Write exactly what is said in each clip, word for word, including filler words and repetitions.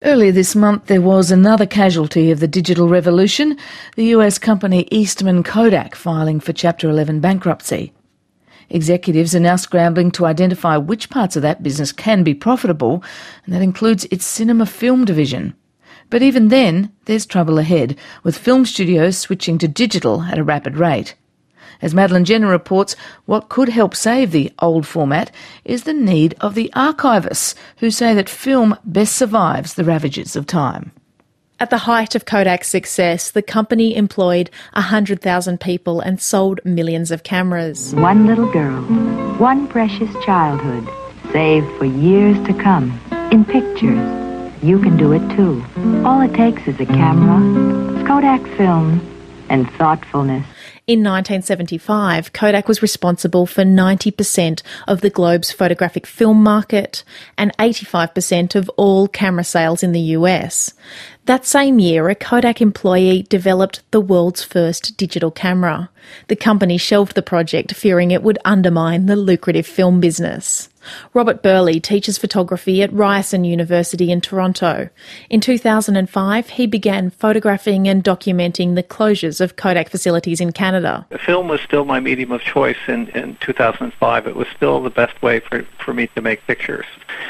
Earlier this month, there was another casualty of the digital revolution, the U S company Eastman Kodak filing for Chapter eleven bankruptcy. Executives are now scrambling to identify which parts of that business can be profitable, and that includes its cinema film division. But even then, there's trouble ahead, with film studios switching to digital at a rapid rate. As Madeleine Jenner reports, what could help save the old format is the need of the archivists, who say that film best survives the ravages of time. At the height of Kodak's success, the company employed one hundred thousand people and sold millions of cameras. One little girl, one precious childhood, saved for years to come, in pictures. You can do it too. All it takes is a camera, Kodak film, and thoughtfulness. In nineteen seventy-five, Kodak was responsible for ninety percent of the globe's photographic film market and eighty-five percent of all camera sales in the U S. That same year, a Kodak employee developed the world's first digital camera. The company shelved the project, fearing it would undermine the lucrative film business. Robert Burley teaches photography at Ryerson University in Toronto. In two thousand five, he began photographing and documenting the closures of Kodak facilities in Canada. Film was still my medium of choice in, in two thousand five. It was still the best way for, for me to make pictures.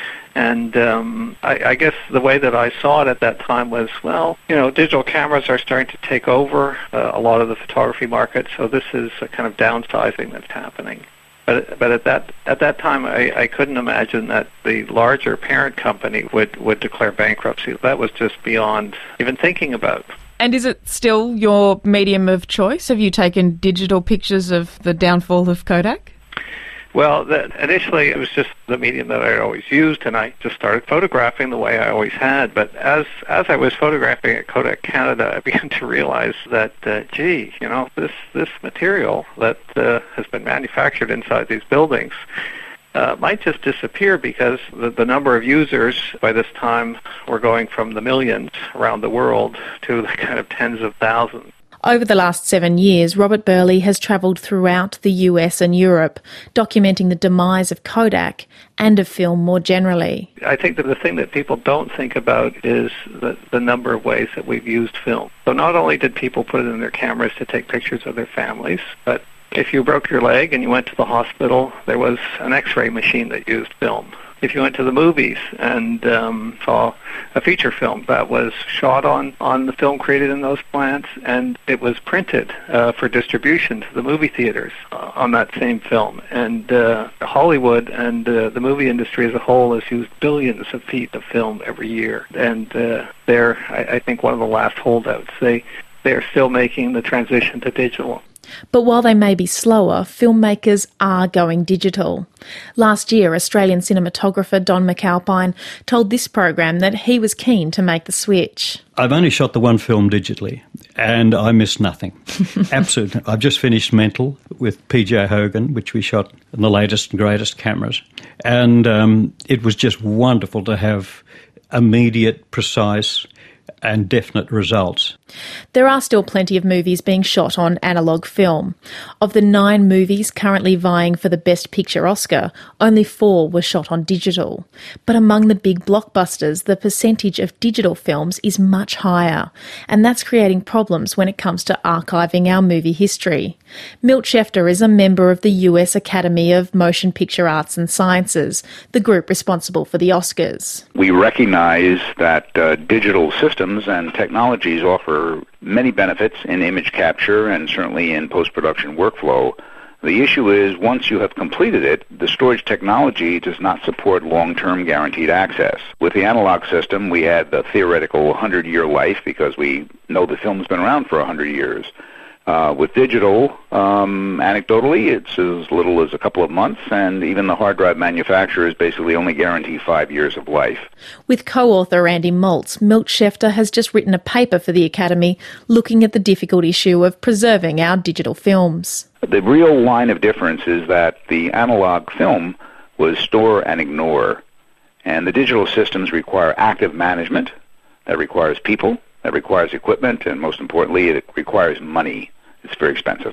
And um, I, I guess the way that I saw it at that time was, well, you know, digital cameras are starting to take over uh, a lot of the photography market, so this is a kind of downsizing that's happening. But but at that at that time, I, I couldn't imagine that the larger parent company would, would declare bankruptcy. That was just beyond even thinking about. And is it still your medium of choice? Have you taken digital pictures of the downfall of Kodak? Well, that, initially it was just the medium that I always used, and I just started photographing the way I always had. But as as I was photographing at Kodak Canada, I began to realize that, uh, gee, you know, this, this material that uh, has been manufactured inside these buildings uh, might just disappear, because the, the number of users by this time were going from the millions around the world to the kind of tens of thousands. Over the last seven years, Robert Burley has travelled throughout the U S and Europe, documenting the demise of Kodak and of film more generally. I think that the thing that people don't think about is the, the number of ways that we've used film. So not only did people put it in their cameras to take pictures of their families, but if you broke your leg and you went to the hospital, there was an X-ray machine that used film. If you went to the movies and um, saw a feature film that was shot on, on the film created in those plants, and it was printed uh, for distribution to the movie theaters uh, on that same film. And uh, Hollywood and uh, the movie industry as a whole has used billions of feet of film every year. And uh, they're, I, I think, one of the last holdouts. They, they're still making the transition to digital. But while they may be slower, filmmakers are going digital. Last year, Australian cinematographer Don McAlpine told this program that he was keen to make the switch. I've only shot the one film digitally, and I miss nothing. Absolutely. I've just finished Mental with P J Hogan, which we shot in the latest and greatest cameras. And um, it was just wonderful to have immediate, precise and definite results. There are still plenty of movies being shot on analogue film. Of the nine movies currently vying for the Best Picture Oscar, only four were shot on digital. But among the big blockbusters, the percentage of digital films is much higher, and that's creating problems when it comes to archiving our movie history. Milt Schefter is a member of the U S Academy of Motion Picture Arts and Sciences, the group responsible for the Oscars. We recognize that uh, digital systems and technologies offer many benefits in image capture and certainly in post-production workflow. The issue is, once you have completed it, the storage technology does not support long-term guaranteed access. With the analog system, we had the theoretical one hundred year life because we know the film's been around for one hundred years. Uh, with digital, um, anecdotally, it's as little as a couple of months, and even the hard drive manufacturers basically only guarantee five years of life. With co-author Andy Maltz, Milt Schefter has just written a paper for the Academy looking at the difficult issue of preserving our digital films. The real line of difference is that the analog film was store and ignore, and the digital systems require active management. That requires people. That requires equipment, and most importantly, it requires money. It's very expensive.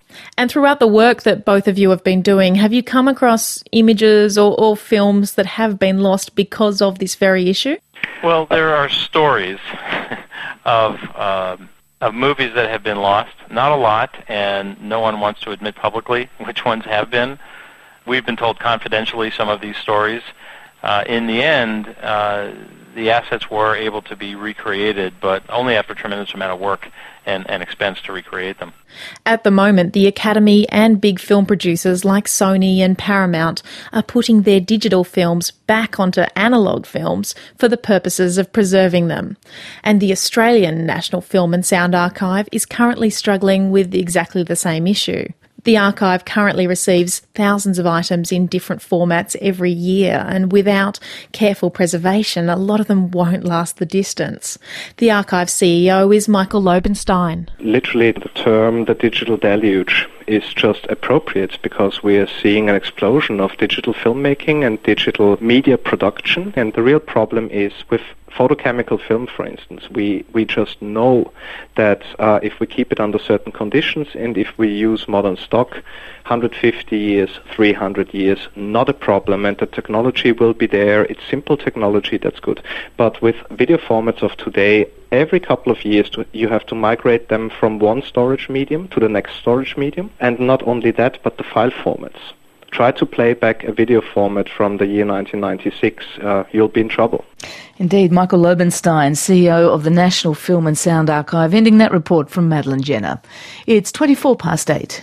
And throughout the work that both of you have been doing, have you come across images or, or films that have been lost because of this very issue? Well, there are stories of uh, of movies that have been lost. Not a lot, and no one wants to admit publicly which ones have been. We've been told confidentially some of these stories. Uh, in the end, uh, the assets were able to be recreated, but only after a tremendous amount of work and, and expense to recreate them. At the moment, the Academy and big film producers like Sony and Paramount are putting their digital films back onto analogue films for the purposes of preserving them. And the Australian National Film and Sound Archive is currently struggling with exactly the same issue. The archive currently receives thousands of items in different formats every year, and without careful preservation, a lot of them won't last the distance. The archive C E O is Michael Lobenstein. Literally, the term the digital deluge is just appropriate because we are seeing an explosion of digital filmmaking and digital media production, and the real problem is with photochemical film, for instance. We we just know that uh, if we keep it under certain conditions and if we use modern stock, one hundred fifty years, three hundred years, not a problem, and the technology will be there. It's simple technology, that's good. But with video formats of today, every couple of years to, you have to migrate them from one storage medium to the next storage medium, and not only that, but the file formats. Try to play back a video format from the year nineteen ninety-six, uh, you'll be in trouble. Indeed, Michael Lobenstein, C E O of the National Film and Sound Archive, ending that report from Madeline Jenner. It's twenty-four past eight.